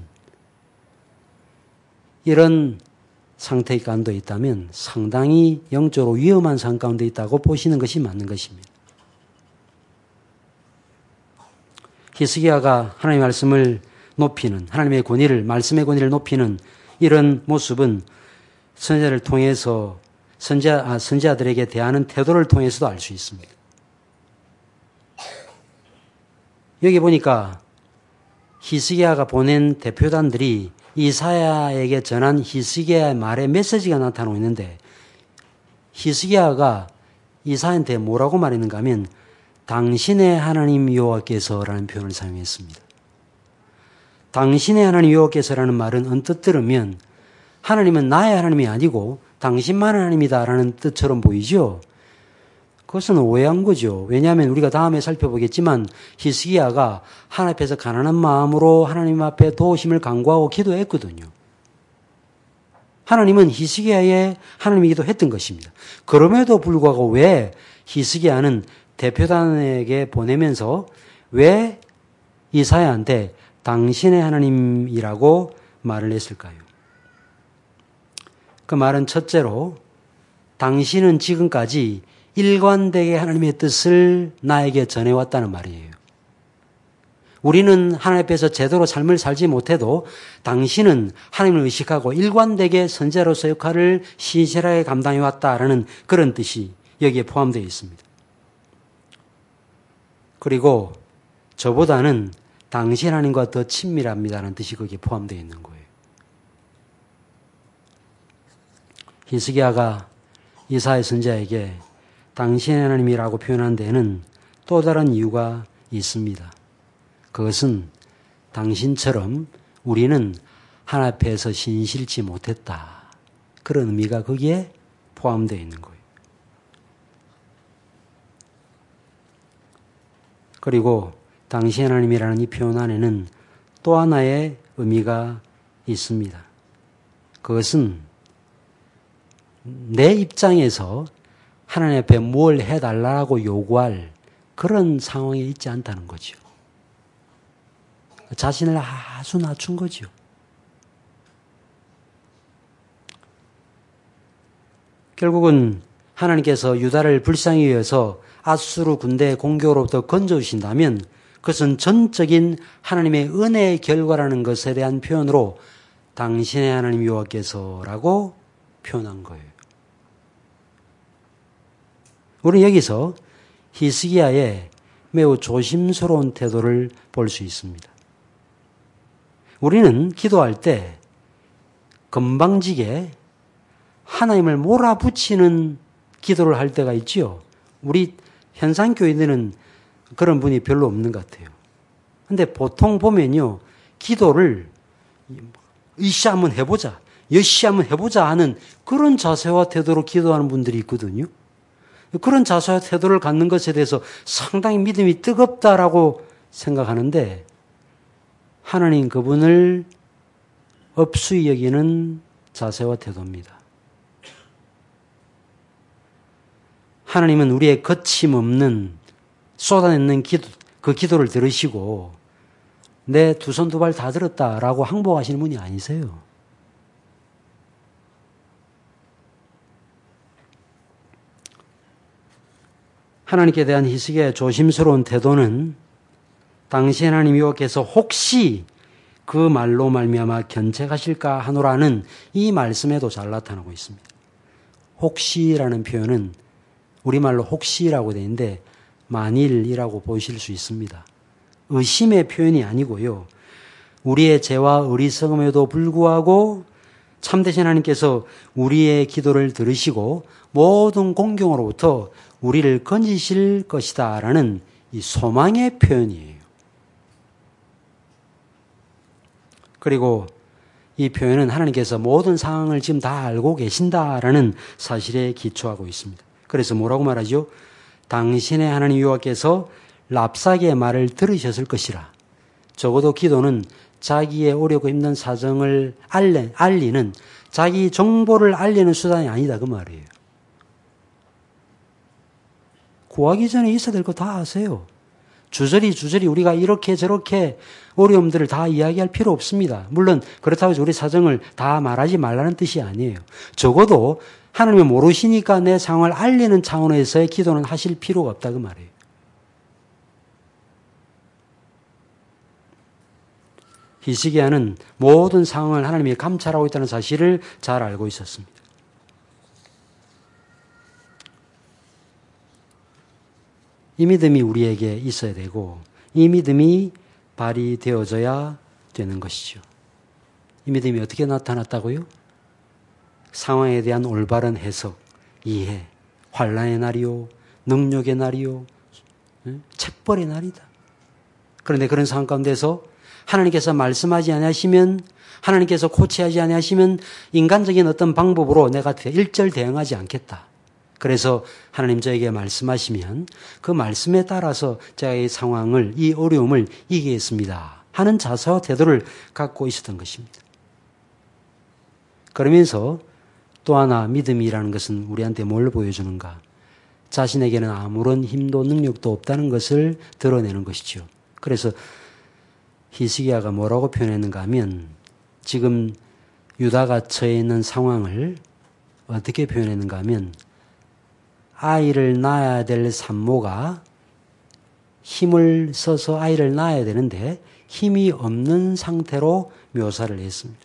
이런 상태 가운데 있다면 상당히 영적으로 위험한 상황 가운데 있다고 보시는 것이 맞는 것입니다. 히스기야가 하나님의 말씀을 높이는, 하나님의 권위를, 말씀의 권위를 높이는 이런 모습은 선지자를 통해서 선지자들에게 대하는 태도를 통해서도 알 수 있습니다. 여기 보니까 히스기야가 보낸 대표단들이 이사야에게 전한 히스기야의 말에 메시지가 나타나고 있는데 히스기야가 이사야한테 뭐라고 말했는가 하면 당신의 하나님 여호와께서라는 표현을 사용했습니다. 당신의 하나님 여호와께서라는 말은 언뜻 들으면 하나님은 나의 하나님이 아니고 당신만 하나님이다라는 뜻처럼 보이죠. 그것은 오해한 거죠. 왜냐하면 우리가 다음에 살펴보겠지만 히스기야가 하나님 앞에서 가난한 마음으로 하나님 앞에 도우심을 간구하고 기도했거든요. 하나님은 히스기야의 하나님이기도 했던 것입니다. 그럼에도 불구하고 왜 히스기야는 대표단에게 보내면서 왜 이사야한테 당신의 하나님이라고 말을 했을까요? 그 말은 첫째로 당신은 지금까지 일관되게 하나님의 뜻을 나에게 전해왔다는 말이에요. 우리는 하나님 앞에서 제대로 삶을 살지 못해도 당신은 하나님을 의식하고 일관되게 선지자로서 역할을 신실하게 감당해왔다라는 그런 뜻이 여기에 포함되어 있습니다. 그리고 저보다는 당신 하나님과 더 친밀합니다라는 뜻이 거기에 포함되어 있는 거예요. 히스기야가 이사야 선지자에게 당신의 하나님이라고 표현한 데에는 또 다른 이유가 있습니다. 그것은 당신처럼 우리는 하나님 앞에서 신실치 못했다. 그런 의미가 거기에 포함되어 있는 거예요. 그리고 당신의 하나님이라는 이 표현 안에는 또 하나의 의미가 있습니다. 그것은 내 입장에서 하나님 앞에 뭘 해달라고 요구할 그런 상황에 있지 않다는 거죠. 자신을 아주 낮춘 거죠. 결국은 하나님께서 유다를 불쌍히 여겨서 아수르 군대 공격으로부터 건져주신다면 그것은 전적인 하나님의 은혜의 결과라는 것에 대한 표현으로 당신의 하나님 여호와께서라고 표현한 거예요. 우리는 여기서 히스기야의 매우 조심스러운 태도를 볼 수 있습니다. 우리는 기도할 때 건방지게 하나님을 몰아붙이는 기도를 할 때가 있지요. 우리 현상교인들은 그런 분이 별로 없는 것 같아요. 근데 보통 보면요, 기도를 이씨 한번 해보자, 여씨 한번 해보자 하는 그런 자세와 태도로 기도하는 분들이 있거든요. 그런 자세와 태도를 갖는 것에 대해서 상당히 믿음이 뜨겁다라고 생각하는데 하나님 그분을 업수히 여기는 자세와 태도입니다. 하나님은 우리의 거침없는 쏟아내는 기도, 그 기도를 들으시고 내 두 손 두 발 다 들었다라고 항복하시는 분이 아니세요. 하나님께 대한 히스기야의 조심스러운 태도는 당시 하나님 여호와께서 혹시 그 말로 말미암아 견책하실까 하노라는 이 말씀에도 잘 나타나고 있습니다. 혹시라는 표현은 우리말로 혹시라고 되어 있는데 만일이라고 보실 수 있습니다. 의심의 표현이 아니고요. 우리의 죄와 어리석음에도 불구하고 참되신 하나님께서 우리의 기도를 들으시고 모든 공경으로부터 우리를 건지실 것이다 라는 이 소망의 표현이에요. 그리고 이 표현은 하나님께서 모든 상황을 지금 다 알고 계신다라는 사실에 기초하고 있습니다. 그래서 뭐라고 말하죠? 당신의 하나님 여호와께서 랍사게의 말을 들으셨을 것이라. 적어도 기도는 자기의 어렵고 힘든 사정을 알리는 자기 정보를 알리는 수단이 아니다 그 말이에요. 구하기 전에 있어야 될 거 다 아세요. 주저리 우리가 이렇게 저렇게 어려움들을 다 이야기할 필요 없습니다. 물론 그렇다고 해서 우리 사정을 다 말하지 말라는 뜻이 아니에요. 적어도 하나님이 모르시니까 내 상황을 알리는 차원에서의 기도는 하실 필요가 없다 그 말이에요. 히스기야는 모든 상황을 하나님이 감찰하고 있다는 사실을 잘 알고 있었습니다. 이 믿음이 우리에게 있어야 되고 이 믿음이 발휘되어져야 되는 것이죠. 이 믿음이 어떻게 나타났다고요? 상황에 대한 올바른 해석, 이해, 환난의 날이요, 능력의 날이요, 책벌의 날이다. 그런데 그런 상황 가운데서 하나님께서 말씀하지 아니하시면, 하나님께서 코치하지 아니하시면 인간적인 어떤 방법으로 내가 일절 대응하지 않겠다. 그래서 하나님 저에게 말씀하시면 그 말씀에 따라서 제가 이 상황을, 이 어려움을 이기겠습니다 하는 자세와 태도를 갖고 있었던 것입니다. 그러면서 또 하나 믿음이라는 것은 우리한테 뭘 보여주는가? 자신에게는 아무런 힘도 능력도 없다는 것을 드러내는 것이죠. 그래서 히스기야가 뭐라고 표현했는가 하면 지금 유다가 처해 있는 상황을 어떻게 표현했는가 하면 아이를 낳아야 될 산모가 힘을 써서 아이를 낳아야 되는데 힘이 없는 상태로 묘사를 했습니다.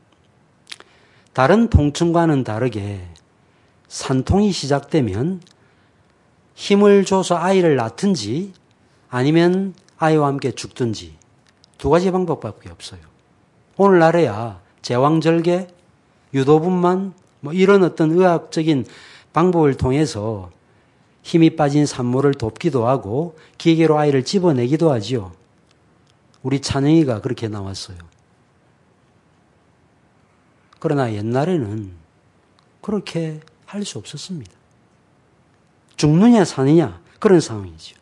다른 통증과는 다르게 산통이 시작되면 힘을 줘서 아이를 낳든지 아니면 아이와 함께 죽든지 두 가지 방법밖에 없어요. 오늘날에야 제왕절개, 유도분만 이런 어떤 의학적인 방법을 통해서 힘이 빠진 산모를 돕기도 하고 기계로 아이를 집어내기도 하지요. 우리 찬영이가 그렇게 나왔어요. 그러나 옛날에는 그렇게 할 수 없었습니다. 죽느냐 사느냐 그런 상황이죠.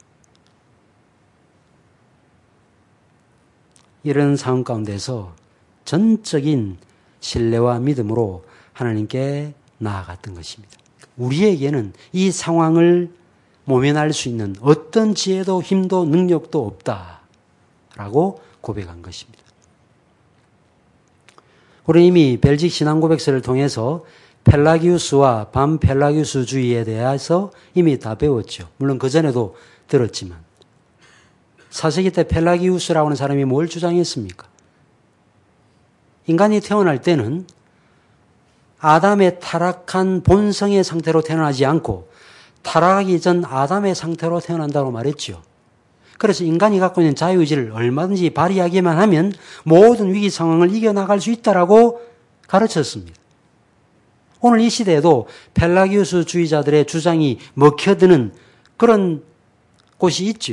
이런 상황 가운데서 전적인 신뢰와 믿음으로 하나님께 나아갔던 것입니다. 우리에게는 이 상황을 모면할 수 있는 어떤 지혜도 힘도 능력도 없다라고 고백한 것입니다. 우리 이미 벨직 신앙고백서를 통해서 펠라기우스와 반펠라기우스주의에 대해서 이미 다 배웠죠. 물론 그전에도 들었지만 4세기 때 펠라기우스라고 하는 사람이 뭘 주장했습니까? 인간이 태어날 때는 아담의 타락한 본성의 상태로 태어나지 않고 타락하기 전 아담의 상태로 태어난다고 말했죠. 그래서 인간이 갖고 있는 자유의지를 얼마든지 발휘하기만 하면 모든 위기 상황을 이겨나갈 수 있다라고 가르쳤습니다. 오늘 이 시대에도 펠라기우스주의자들의 주장이 먹혀드는 그런 곳이 있죠.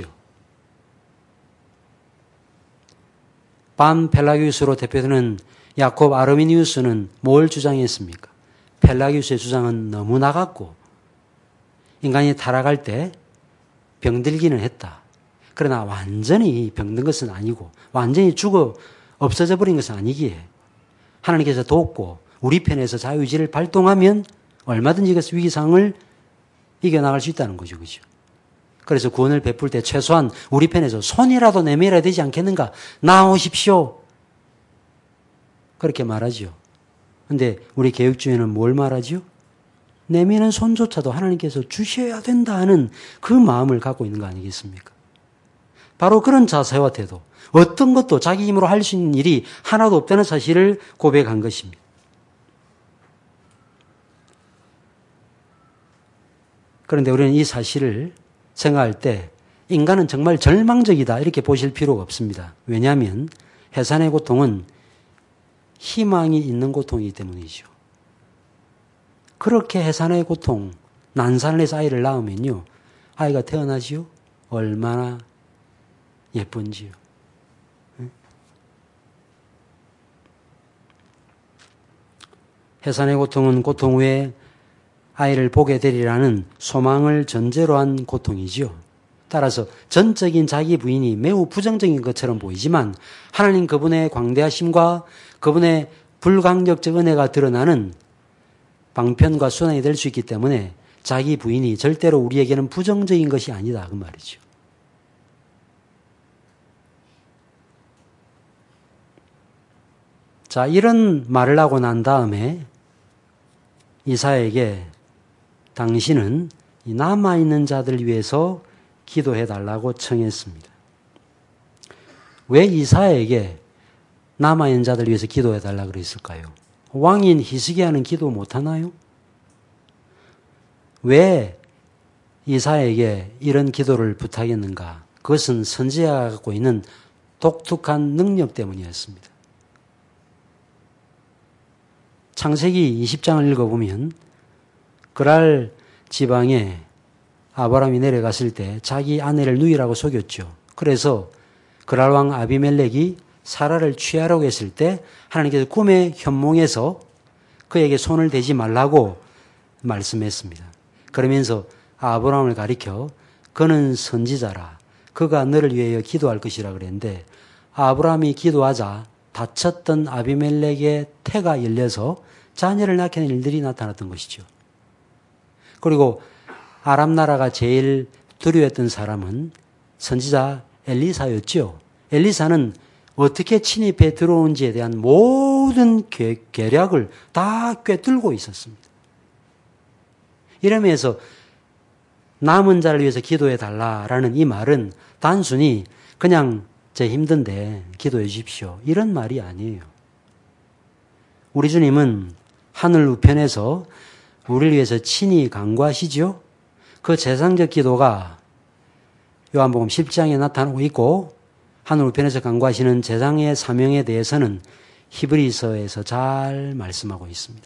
반펠라기우스로 대표되는 야콥 아르미니우스는 뭘 주장했습니까? 펠라기우스의 주장은 너무 나갔고 인간이 타락할 때 병들기는 했다. 그러나 완전히 병든 것은 아니고 완전히 죽어 없어져 버린 것은 아니기에 하나님께서 돕고 우리 편에서 자유의지를 발동하면 얼마든지 그 위기상을 이겨나갈 수 있다는 거죠. 그죠? 그래서 구원을 베풀 때 최소한 우리 편에서 손이라도 내밀어야 되지 않겠는가? 나오십시오. 그렇게 말하죠. 근데 우리 개혁주의는 뭘 말하죠? 내미는 손조차도 하나님께서 주셔야 된다는 그 마음을 갖고 있는 거 아니겠습니까? 바로 그런 자세와 태도, 어떤 것도 자기 힘으로 할 수 있는 일이 하나도 없다는 사실을 고백한 것입니다. 그런데 우리는 이 사실을 생각할 때 인간은 정말 절망적이다 이렇게 보실 필요가 없습니다. 왜냐하면 해산의 고통은 희망이 있는 고통이기 때문이죠. 그렇게 해산의 고통, 난산을 해서 아이를 낳으면요. 아이가 태어나지요. 얼마나 예쁜지요. 해산의 고통은 고통 후에 아이를 보게 되리라는 소망을 전제로 한 고통이지요. 따라서 전적인 자기 부인이 매우 부정적인 것처럼 보이지만 하나님 그분의 광대하심과 그분의 불강력적 은혜가 드러나는 방편과 수단이 될 수 있기 때문에 자기 부인이 절대로 우리에게는 부정적인 것이 아니다 그 말이죠. 자, 이런 말을 하고 난 다음에 이사야에게 당신은 남아있는 자들을 위해서 기도해달라고 청했습니다. 왜 이사야에게 남아있는 자들을 위해서 기도해달라고 그랬을까요? 왕인 히스기야는 기도 못하나요? 왜 이사야에게 이런 기도를 부탁했는가? 그것은 선지자가 갖고 있는 독특한 능력 때문이었습니다. 창세기 20장을 읽어보면 그랄 지방에 아브라함이 내려갔을 때 자기 아내를 누이라고 속였죠. 그래서 그랄 왕 아비멜렉이 사라를 취하려고 했을 때 하나님께서 꿈의 현몽에서 그에게 손을 대지 말라고 말씀했습니다. 그러면서 아브라함을 가리켜 그는 선지자라 그가 너를 위하여 기도할 것이라 그랬는데 아브라함이 기도하자 다쳤던 아비멜렉의 태가 열려서 자녀를 낳게 된 일들이 나타났던 것이죠. 그리고 아람 나라가 제일 두려워했던 사람은 선지자 엘리사였죠. 엘리사는 어떻게 침입해 들어온지에 대한 모든 계략을 다 꿰뚫고 있었습니다. 이러면서 남은 자를 위해서 기도해 달라라는 이 말은 단순히 그냥 제 힘든데 기도해 주십시오. 이런 말이 아니에요. 우리 주님은 하늘 우편에서 우리를 위해서 친히 간구하시죠. 그 재상적 기도가 요한복음 10장에 나타나고 있고 하늘 우편에서 간구하시는 재상의 사명에 대해서는 히브리서에서 잘 말씀하고 있습니다.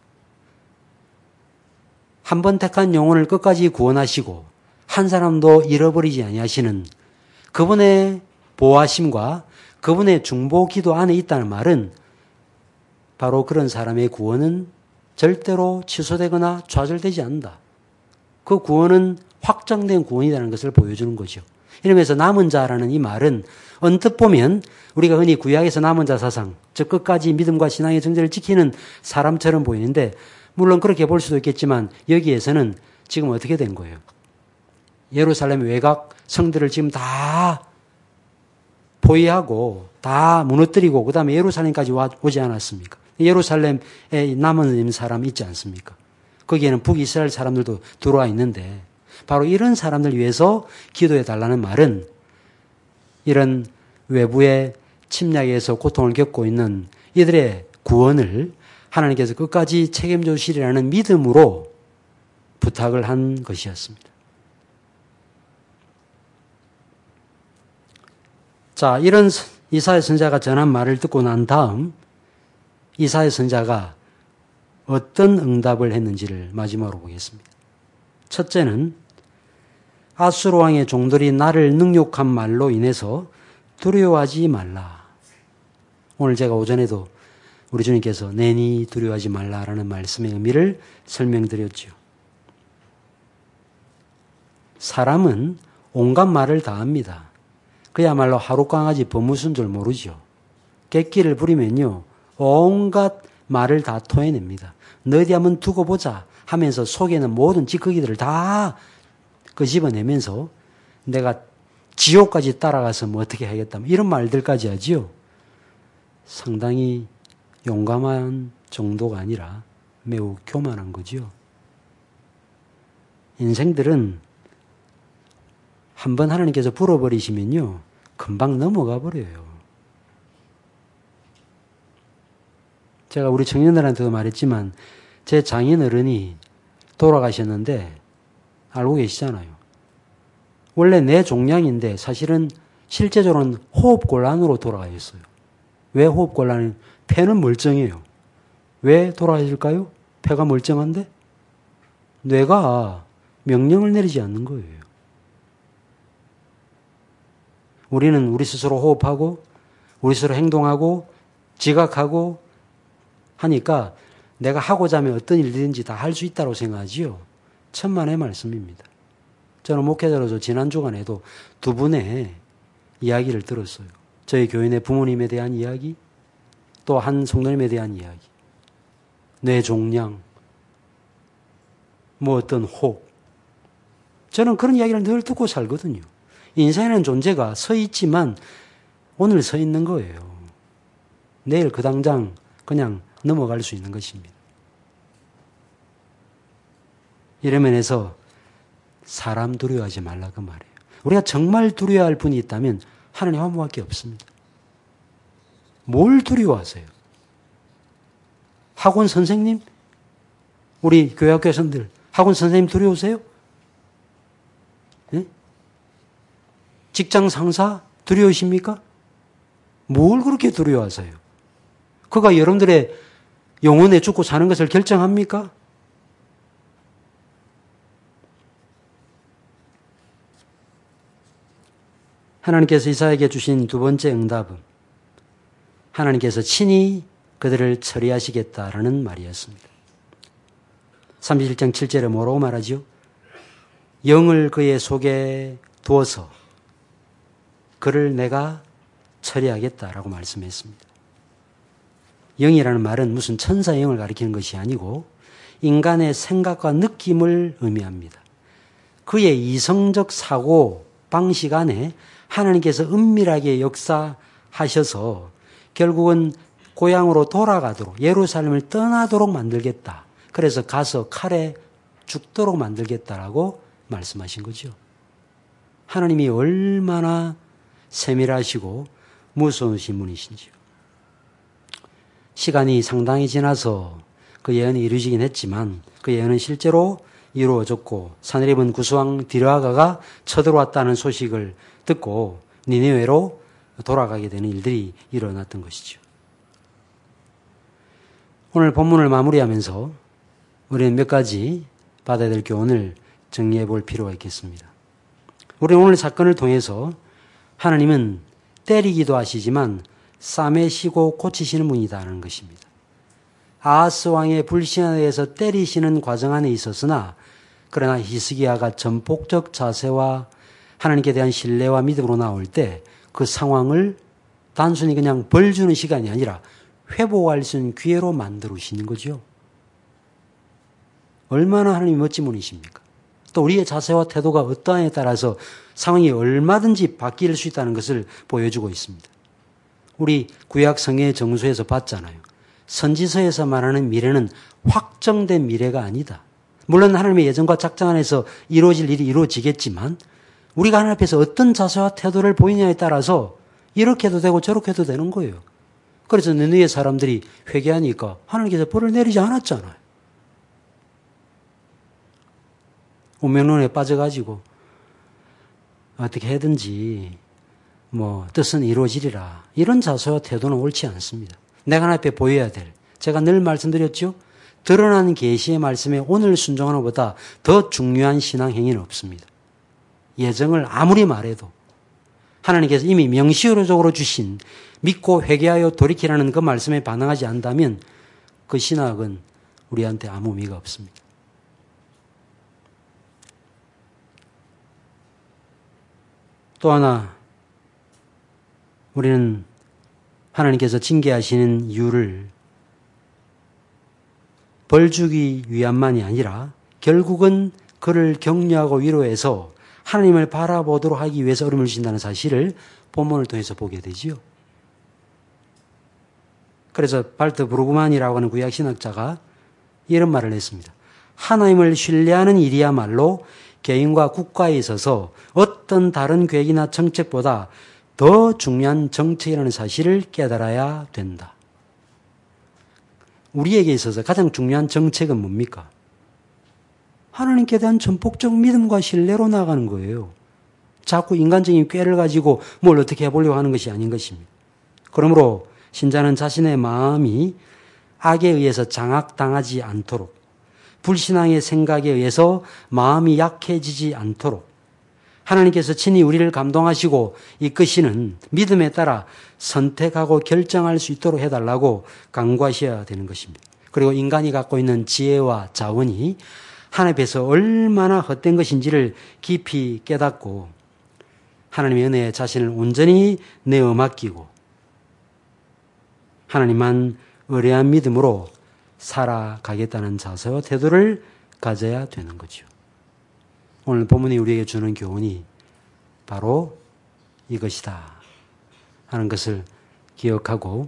한 번 택한 영혼을 끝까지 구원하시고 한 사람도 잃어버리지 아니하시는 그분의 보호하심과 그분의 중보 기도 안에 있다는 말은 바로 그런 사람의 구원은 절대로 취소되거나 좌절되지 않는다. 그 구원은 확정된 구원이라는 것을 보여주는 거죠. 이러면서 남은 자라는 이 말은 언뜻 보면 우리가 흔히 구약에서 남은 자 사상, 즉 끝까지 믿음과 신앙의 정제를 지키는 사람처럼 보이는데 물론 그렇게 볼 수도 있겠지만 여기에서는 지금 어떻게 된 거예요? 예루살렘 외곽 성들을 지금 다 포위하고 다 무너뜨리고 그 다음에 예루살렘까지 오지 않았습니까? 예루살렘에 남은 사람 있지 않습니까? 거기에는 북이스라엘 사람들도 들어와 있는데 바로 이런 사람들 위해서 기도해 달라는 말은 이런 외부의 침략에서 고통을 겪고 있는 이들의 구원을 하나님께서 끝까지 책임져 주시리라는 믿음으로 부탁을 한 것이었습니다. 자, 이런 이사야 선지자가 전한 말을 듣고 난 다음 이사야 선지자가 어떤 응답을 했는지를 마지막으로 보겠습니다. 첫째는 아수르 왕의 종들이 나를 능욕한 말로 인해서 두려워하지 말라. 오늘 제가 오전에도 우리 주님께서 내니 두려워하지 말라라는 말씀의 의미를 설명드렸죠. 사람은 온갖 말을 다 합니다. 그야말로 하룻강아지 버무슨 줄 모르죠. 객기를 부리면요 온갖 말을 다 토해냅니다. 너희 한번 두고 보자 하면서 속에는 모든 찌꺼기들을 다 끄집어내면서 내가 지옥까지 따라가서 뭐 어떻게 하겠다 이런 말들까지 하지요. 상당히 용감한 정도가 아니라 매우 교만한 거지요. 인생들은 한번 하나님께서 불어버리시면요 금방 넘어가 버려요. 제가 우리 청년들한테도 말했지만 제 장인어른이 돌아가셨는데 알고 계시잖아요. 원래 내 종양인데 사실은 실제적으로는 호흡곤란으로 돌아가셨어요. 왜 호흡곤란을? 폐는 멀쩡해요. 왜 돌아가실까요? 폐가 멀쩡한데? 뇌가 명령을 내리지 않는 거예요. 우리는 우리 스스로 호흡하고 우리 스스로 행동하고 지각하고 하니까 내가 하고자 하면 어떤 일이든지 다 할 수 있다고 생각하지요. 천만의 말씀입니다. 저는 목회자로서 지난 주간에도 두 분의 이야기를 들었어요. 저희 교인의 부모님에 대한 이야기, 또 한 성도님에 대한 이야기. 뇌 종양, 뭐 어떤 혹. 저는 그런 이야기를 늘 듣고 살거든요. 인생이라는 존재가 서 있지만 오늘 서 있는 거예요. 내일 그 당장 그냥 넘어갈 수 있는 것입니다. 이런 면에서 사람 두려워하지 말라 그 말이에요. 우리가 정말 두려워할 분이 있다면 하나님 한 분밖에 없습니다. 뭘 두려워하세요? 학원 선생님? 우리 교회 학교에서들 학원 선생님 두려우세요? 네? 직장 상사 두려우십니까? 뭘 그렇게 두려워하세요? 그가 여러분들의 영혼에 죽고 사는 것을 결정합니까? 하나님께서 이사야에게 주신 두 번째 응답은 하나님께서 친히 그들을 처리하시겠다라는 말이었습니다. 31장 7절에 뭐라고 말하죠? 영을 그의 속에 두어서 그를 내가 처리하겠다라고 말씀했습니다. 영이라는 말은 무슨 천사의 영을 가리키는 것이 아니고 인간의 생각과 느낌을 의미합니다. 그의 이성적 사고 방식 안에 하나님께서 은밀하게 역사하셔서 결국은 고향으로 돌아가도록 예루살렘을 떠나도록 만들겠다. 그래서 가서 칼에 죽도록 만들겠다라고 말씀하신 거죠. 하나님이 얼마나 세밀하시고 무서우신 분이신지요. 시간이 상당히 지나서 그 예언이 이루어지긴 했지만 그 예언은 실제로 이루어졌고 사내립은 구스왕 디르아가가 쳐들어왔다는 소식을 듣고 니느웨로 돌아가게 되는 일들이 일어났던 것이죠. 오늘 본문을 마무리하면서 우리는 몇 가지 받아야 될 교훈을 정리해 볼 필요가 있겠습니다. 우리는 오늘 사건을 통해서 하나님은 때리기도 하시지만 싸매시고 고치시는 분이다라는 것입니다. 아하스 왕의 불신에 대해서 때리시는 과정 안에 있었으나 그러나 히스기야가 전폭적 자세와 하나님께 대한 신뢰와 믿음으로 나올 때 그 상황을 단순히 그냥 벌 주는 시간이 아니라 회복할 수 있는 기회로 만들어주시는 거죠. 얼마나 하나님이 멋진 분이십니까? 또 우리의 자세와 태도가 어떠하냐에 따라서 상황이 얼마든지 바뀔 수 있다는 것을 보여주고 있습니다. 우리 구약 성경의 정수에서 봤잖아요. 선지서에서 말하는 미래는 확정된 미래가 아니다. 물론 하나님의 예정과 작정 안에서 이루어질 일이 이루어지겠지만 우리가 하나님 앞에서 어떤 자세와 태도를 보이냐에 따라서 이렇게 해도 되고 저렇게 해도 되는 거예요. 그래서 느느웨 사람들이 회개하니까 하나님께서 벌을 내리지 않았잖아요. 운명론에 빠져가지고 어떻게 해든지 뜻은 이루어지리라. 이런 자세와 태도는 옳지 않습니다. 내가 하나님 앞에 보여야 될, 제가 늘 말씀드렸죠. 드러난 계시의 말씀에 오늘 순종하는 것보다 더 중요한 신앙 행위는 없습니다. 예정을 아무리 말해도 하나님께서 이미 명시적으로 주신 믿고 회개하여 돌이키라는 그 말씀에 반응하지 않는다면 그 신학은 우리한테 아무 의미가 없습니다. 또 하나 우리는 하나님께서 징계하시는 이유를 벌 주기 위함만이 아니라 결국은 그를 격려하고 위로해서 하나님을 바라보도록 하기 위해서 어려움을 주신다는 사실을 본문을 통해서 보게 되지요. 그래서 발트 브루그만이라고 하는 구약신학자가 이런 말을 했습니다. 하나님을 신뢰하는 일이야말로 개인과 국가에 있어서 어떤 다른 계획이나 정책보다 더 중요한 정책이라는 사실을 깨달아야 된다. 우리에게 있어서 가장 중요한 정책은 뭡니까? 하나님께 대한 전폭적 믿음과 신뢰로 나가는 거예요. 자꾸 인간적인 꾀를 가지고 뭘 어떻게 해보려고 하는 것이 아닌 것입니다. 그러므로 신자는 자신의 마음이 악에 의해서 장악당하지 않도록, 불신앙의 생각에 의해서 마음이 약해지지 않도록 하나님께서 친히 우리를 감동하시고 이끄시는 믿음에 따라 선택하고 결정할 수 있도록 해달라고 간구하셔야 되는 것입니다. 그리고 인간이 갖고 있는 지혜와 자원이 하나님 앞에서 얼마나 헛된 것인지를 깊이 깨닫고 하나님의 은혜에 자신을 온전히 내어 맡기고 하나님만 의뢰한 믿음으로 살아가겠다는 자세와 태도를 가져야 되는 거죠. 오늘 본문이 우리에게 주는 교훈이 바로 이것이다 하는 것을 기억하고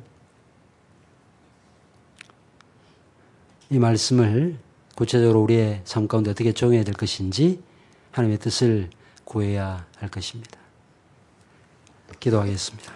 이 말씀을 구체적으로 우리의 삶 가운데 어떻게 적용해야 될 것인지 하나님의 뜻을 구해야 할 것입니다. 기도하겠습니다.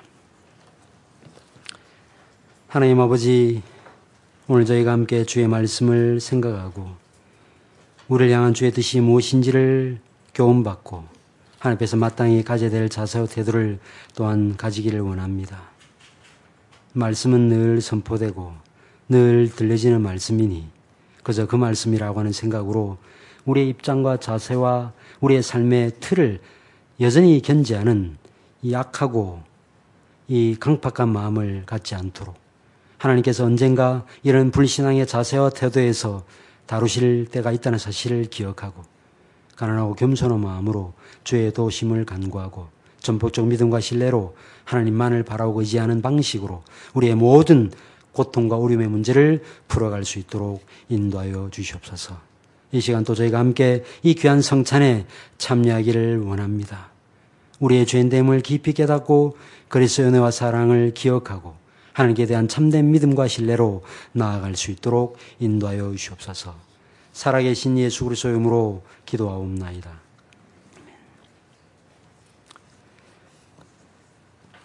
하나님 아버지, 오늘 저희가 함께 주의 말씀을 생각하고 우리를 향한 주의 뜻이 무엇인지를 교훈받고 하나님 앞에서 마땅히 가져야 될 자세와 태도를 또한 가지기를 원합니다. 말씀은 늘 선포되고 늘 들려지는 말씀이니 그저 그 말씀이라고 하는 생각으로 우리의 입장과 자세와 우리의 삶의 틀을 여전히 견지하는 이 약하고 이 강팍한 마음을 갖지 않도록 하나님께서 언젠가 이런 불신앙의 자세와 태도에서 다루실 때가 있다는 사실을 기억하고 가난하고 겸손한 마음으로 주의 도우심을 간구하고 전폭적 믿음과 신뢰로 하나님만을 바라고 의지하는 방식으로 우리의 모든 고통과 어려움의 문제를 풀어갈 수 있도록 인도하여 주시옵소서. 이 시간 또 저희가 함께 이 귀한 성찬에 참여하기를 원합니다. 우리의 죄인됨을 깊이 깨닫고 그리스도의 은혜와 사랑을 기억하고 하나님께 대한 참된 믿음과 신뢰로 나아갈 수 있도록 인도하여 주시옵소서. 살아계신 예수 그리스도의 이름으로 기도하옵나이다.